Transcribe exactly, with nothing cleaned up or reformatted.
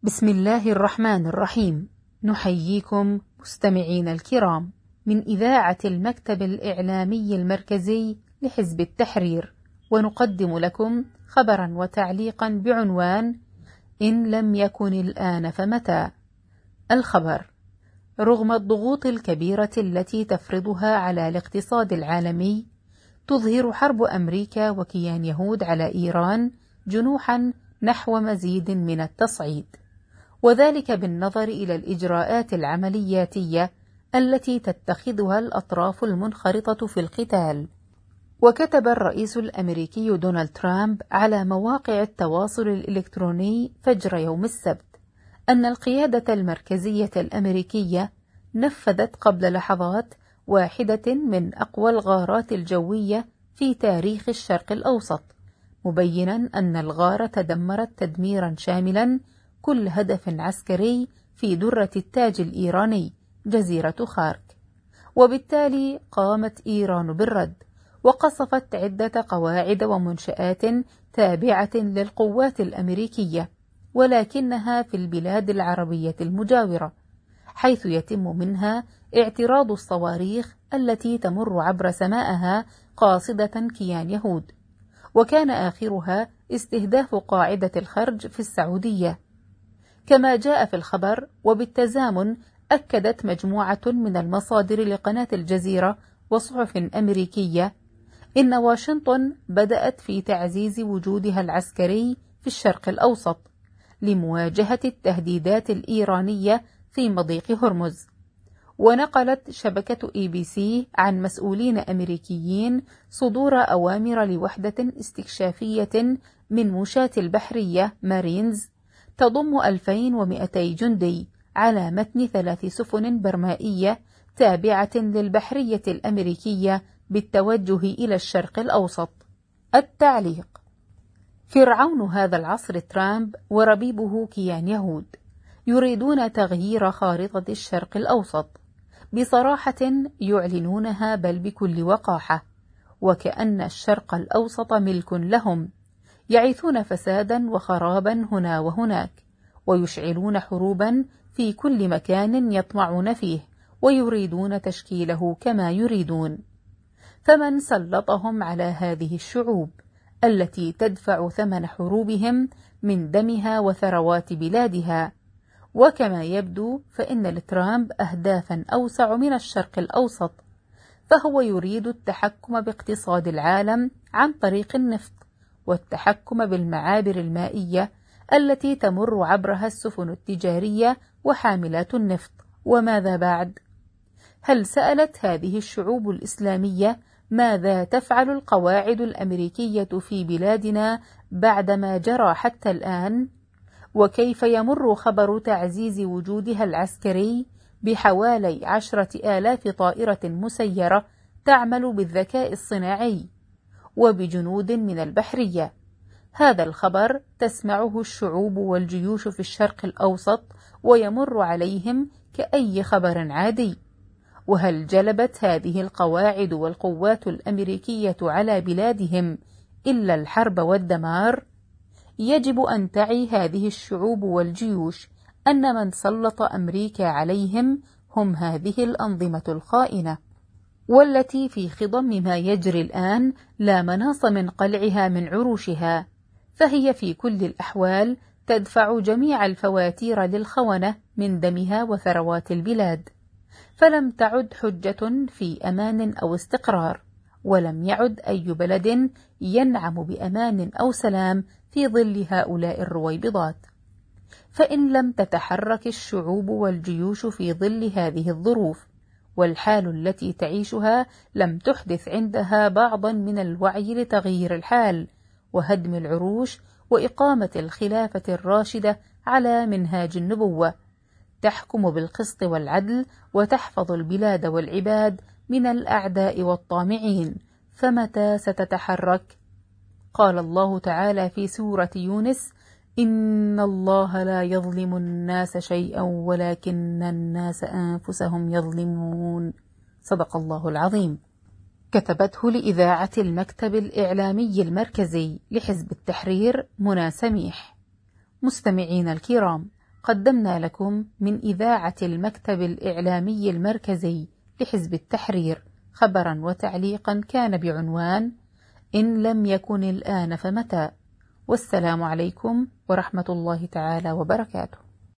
بسم الله الرحمن الرحيم. نحييكم مستمعين الكرام من إذاعة المكتب الإعلامي المركزي لحزب التحرير، ونقدم لكم خبرا وتعليقا بعنوان: إن لم يكن الآن فمتى؟ الخبر: رغم الضغوط الكبيرة التي تفرضها على الاقتصاد العالمي، تظهر حرب أمريكا وكيان يهود على إيران جنوحا نحو مزيد من التصعيد، وذلك بالنظر إلى الإجراءات العملياتية التي تتخذها الأطراف المنخرطة في القتال. وكتب الرئيس الأمريكي دونالد ترامب على مواقع التواصل الإلكتروني فجر يوم السبت أن القيادة المركزية الأمريكية نفذت قبل لحظات واحدة من أقوى الغارات الجوية في تاريخ الشرق الأوسط، مبينا أن الغارة دمرت تدميرا شاملا كل هدف عسكري في درة التاج الإيراني جزيرة خارك. وبالتالي قامت إيران بالرد، وقصفت عدة قواعد ومنشآت تابعة للقوات الأمريكية، ولكنها في البلاد العربية المجاورة، حيث يتم منها اعتراض الصواريخ التي تمر عبر سمائها قاصدة كيان يهود، وكان آخرها استهداف قاعدة الخرج في السعودية. كما جاء في الخبر، وبالتزامن أكدت مجموعة من المصادر لقناة الجزيرة وصحف أمريكية إن واشنطن بدأت في تعزيز وجودها العسكري في الشرق الأوسط لمواجهة التهديدات الإيرانية في مضيق هرمز. ونقلت شبكة إي بي سي عن مسؤولين أمريكيين صدور أوامر لوحدة استكشافية من مشاة البحرية مارينز تضم ألفين ومئتي جندي على متن ثلاث سفن برمائية تابعة للبحرية الأمريكية بالتوجه إلى الشرق الأوسط. التعليق: فرعون هذا العصر ترامب وربيبه كيان يهود يريدون تغيير خارطة الشرق الأوسط بصراحة يعلنونها، بل بكل وقاحة، وكأن الشرق الأوسط ملك لهم، يعيثون فسادا وخرابا هنا وهناك، ويشعلون حروبا في كل مكان يطمعون فيه، ويريدون تشكيله كما يريدون. فمن سلطهم على هذه الشعوب التي تدفع ثمن حروبهم من دمها وثروات بلادها؟ وكما يبدو فإن لترامب أهدافا أوسع من الشرق الأوسط، فهو يريد التحكم باقتصاد العالم عن طريق النفط، والتحكم بالمعابر المائية التي تمر عبرها السفن التجارية وحاملات النفط. وماذا بعد؟ هل سألت هذه الشعوب الإسلامية ماذا تفعل القواعد الأمريكية في بلادنا بعدما جرى حتى الآن؟ وكيف يمر خبر تعزيز وجودها العسكري بحوالي عشرة آلاف طائرة مسيرة تعمل بالذكاء الصناعي وبجنود من البحرية؟ هذا الخبر تسمعه الشعوب والجيوش في الشرق الأوسط ويمر عليهم كأي خبر عادي. وهل جلبت هذه القواعد والقوات الأمريكية على بلادهم إلا الحرب والدمار؟ يجب أن تعي هذه الشعوب والجيوش أن من سلط أمريكا عليهم هم هذه الأنظمة الخائنة، والتي في خضم ما يجري الآن لا مناص من قلعها من عروشها، فهي في كل الأحوال تدفع جميع الفواتير للخونة من دمها وثروات البلاد. فلم تعد حجة في أمان أو استقرار، ولم يعد أي بلد ينعم بأمان أو سلام في ظل هؤلاء الرويبضات. فإن لم تتحرك الشعوب والجيوش في ظل هذه الظروف والحال التي تعيشها، لم تحدث عندها بعضا من الوعي لتغيير الحال وهدم العروش وإقامة الخلافة الراشدة على منهاج النبوة، تحكم بالقسط والعدل وتحفظ البلاد والعباد من الأعداء والطامعين. فمتى ستتحرك؟ قال الله تعالى في سورة يونس: إن الله لا يظلم الناس شيئا ولكن الناس أنفسهم يظلمون. صدق الله العظيم. كتبته لإذاعة المكتب الإعلامي المركزي لحزب التحرير منى سميح. مستمعين الكرام، قدمنا لكم من إذاعة المكتب الإعلامي المركزي لحزب التحرير خبرا وتعليقا كان بعنوان إن لم يكن الآن فمتى. والسلام عليكم ورحمة الله تعالى وبركاته.